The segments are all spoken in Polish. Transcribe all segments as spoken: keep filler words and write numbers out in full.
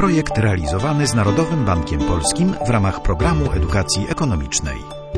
Projekt realizowany z Narodowym Bankiem Polskim w ramach Programu Edukacji Ekonomicznej.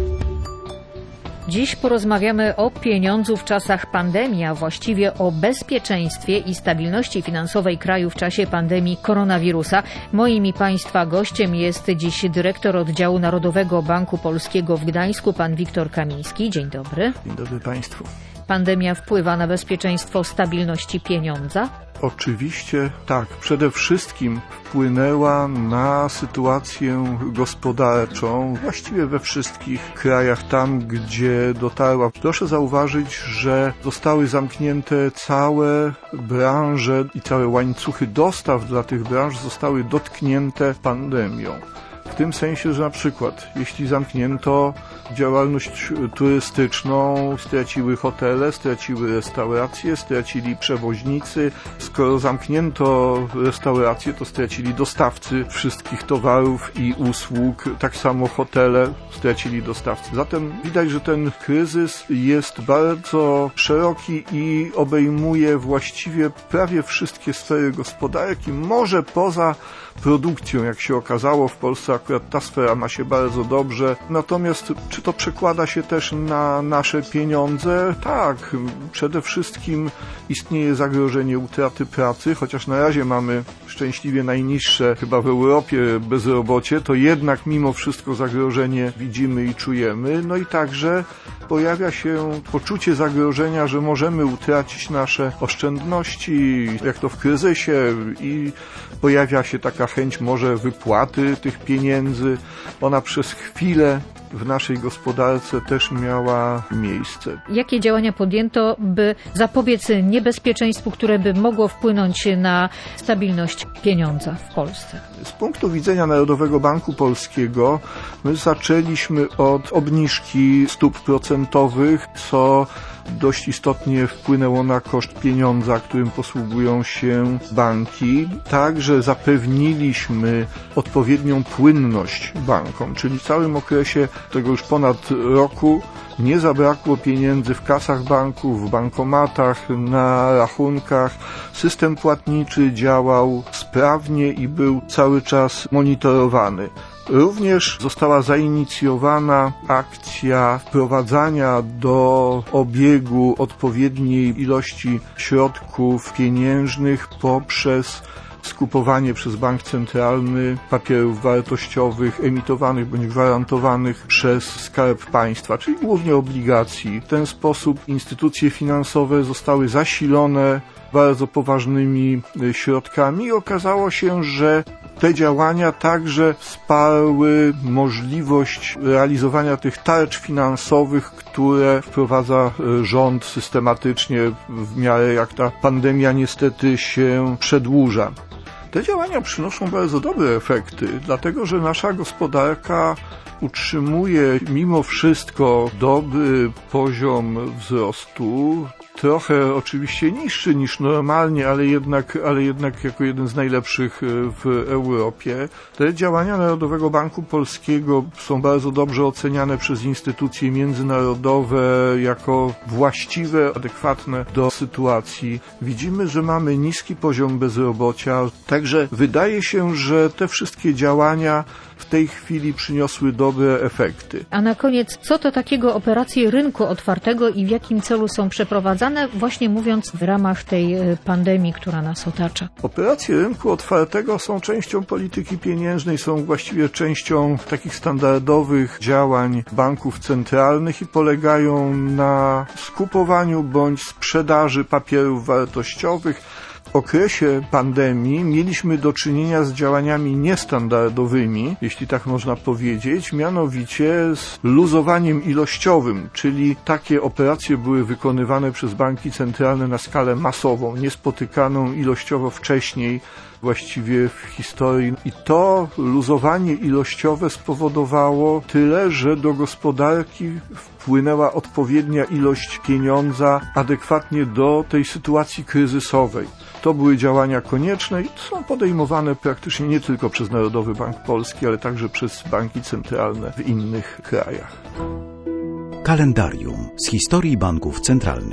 Dziś porozmawiamy o pieniądzu w czasach pandemii, a właściwie o bezpieczeństwie i stabilności finansowej kraju w czasie pandemii koronawirusa. Moim i Państwa gościem jest dziś dyrektor oddziału Narodowego Banku Polskiego w Gdańsku, pan Wiktor Kamiński. Dzień dobry. Dzień dobry Państwu. Pandemia wpływa na bezpieczeństwo stabilności pieniądza? Oczywiście tak. Przede wszystkim wpłynęła na sytuację gospodarczą właściwie we wszystkich krajach, tam gdzie dotarła. Proszę zauważyć, że zostały zamknięte całe branże i całe łańcuchy dostaw dla tych branż zostały dotknięte pandemią. W tym sensie, że na przykład jeśli zamknięto działalność turystyczną, straciły hotele, straciły restauracje, stracili przewoźnicy. Skoro zamknięto restauracje, to stracili dostawcy wszystkich towarów i usług. Tak samo hotele stracili dostawcy. Zatem widać, że ten kryzys jest bardzo szeroki i obejmuje właściwie prawie wszystkie sfery gospodarki, może poza produkcją, jak się okazało. W Polsce akurat ta sfera ma się bardzo dobrze. Natomiast czy to przekłada się też na nasze pieniądze? Tak, przede wszystkim istnieje zagrożenie utraty pracy, chociaż na razie mamy szczęśliwie najniższe chyba w Europie bezrobocie, to jednak mimo wszystko zagrożenie widzimy i czujemy. No i także pojawia się poczucie zagrożenia, że możemy utracić nasze oszczędności, jak to w kryzysie, i pojawia się taka chęć może wypłaty tych pieniędzy. Ona przez chwilę w naszej gospodarce też miała miejsce. Jakie działania podjęto, by zapobiec niebezpieczeństwu, które by mogło wpłynąć na stabilność pieniądza w Polsce? Z punktu widzenia Narodowego Banku Polskiego my zaczęliśmy od obniżki stóp procentowych, co dość istotnie wpłynęło na koszt pieniądza, którym posługują się banki. Także zapewniliśmy odpowiednią płynność bankom, czyli w całym okresie tego już ponad roku nie zabrakło pieniędzy w kasach banków, w bankomatach, na rachunkach. System płatniczy działał sprawnie i był cały czas monitorowany. Również została zainicjowana akcja wprowadzania do obiegu odpowiedniej ilości środków pieniężnych poprzez skupowanie przez bank centralny papierów wartościowych emitowanych bądź gwarantowanych przez Skarb Państwa, czyli głównie obligacji. W ten sposób instytucje finansowe zostały zasilone bardzo poważnymi środkami i okazało się, że te działania także wsparły możliwość realizowania tych tarcz finansowych, które wprowadza rząd systematycznie w miarę jak ta pandemia niestety się przedłuża. Te działania przynoszą bardzo dobre efekty, dlatego że nasza gospodarka utrzymuje mimo wszystko dobry poziom wzrostu, trochę oczywiście niższy niż normalnie, ale jednak, ale jednak jako jeden z najlepszych w Europie. Te działania Narodowego Banku Polskiego są bardzo dobrze oceniane przez instytucje międzynarodowe jako właściwe, adekwatne do sytuacji. Widzimy, że mamy niski poziom bezrobocia, także wydaje się, że te wszystkie działania w tej chwili przyniosły dobre efekty. A na koniec, co to takiego operacje rynku otwartego i w jakim celu są przeprowadzane, właśnie mówiąc w ramach tej pandemii, która nas otacza? Operacje rynku otwartego są częścią polityki pieniężnej, są właściwie częścią takich standardowych działań banków centralnych i polegają na skupowaniu bądź sprzedaży papierów wartościowych. W okresie pandemii mieliśmy do czynienia z działaniami niestandardowymi, jeśli tak można powiedzieć, mianowicie z luzowaniem ilościowym, czyli takie operacje były wykonywane przez banki centralne na skalę masową, niespotykaną ilościowo wcześniej właściwie w historii. I to luzowanie ilościowe spowodowało tyle, że do gospodarki wpłynęła odpowiednia ilość pieniądza adekwatnie do tej sytuacji kryzysowej. To były działania konieczne i są podejmowane praktycznie nie tylko przez Narodowy Bank Polski, ale także przez banki centralne w innych krajach. Kalendarium z historii banków centralnych.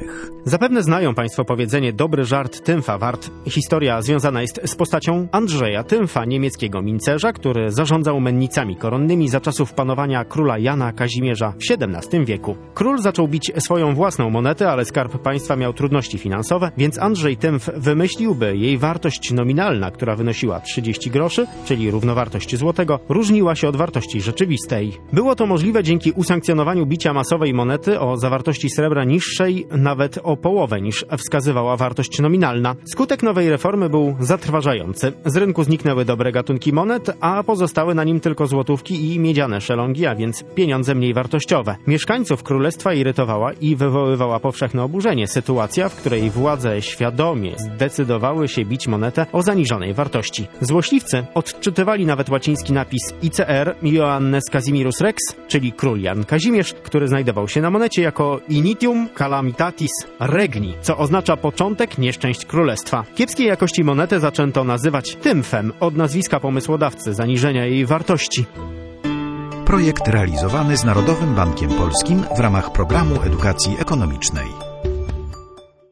Zapewne znają Państwo powiedzenie dobry żart Tymfa wart. Historia związana jest z postacią Andrzeja Tymfa, niemieckiego mincerza, który zarządzał mennicami koronnymi za czasów panowania króla Jana Kazimierza w siedemnastym wieku. Król zaczął bić swoją własną monetę, ale skarb państwa miał trudności finansowe, więc Andrzej Tymf wymyślił, by jej wartość nominalna, która wynosiła trzydzieści groszy, czyli równowartość złotego, różniła się od wartości rzeczywistej. Było to możliwe dzięki usankcjonowaniu bicia masowej monety o zawartości srebra niższej nawet o połowę niż wskazywała wartość nominalna. Skutek nowej reformy był zatrważający. Z rynku zniknęły dobre gatunki monet, a pozostały na nim tylko złotówki i miedziane szelongi, a więc pieniądze mniej wartościowe. Mieszkańców królestwa irytowała i wywoływała powszechne oburzenie sytuacja, w której władze świadomie zdecydowały się bić monetę o zaniżonej wartości. Złośliwcy odczytywali nawet łaciński napis I C R Ioannes Casimirus Rex, czyli król Jan Kazimierz, który znajdował się na monecie jako Initium Calamitatis Regni, co oznacza początek nieszczęść królestwa. Kiepskiej jakości monetę zaczęto nazywać Tymfem od nazwiska pomysłodawcy zaniżenia jej wartości. Projekt realizowany z Narodowym Bankiem Polskim w ramach programu edukacji ekonomicznej.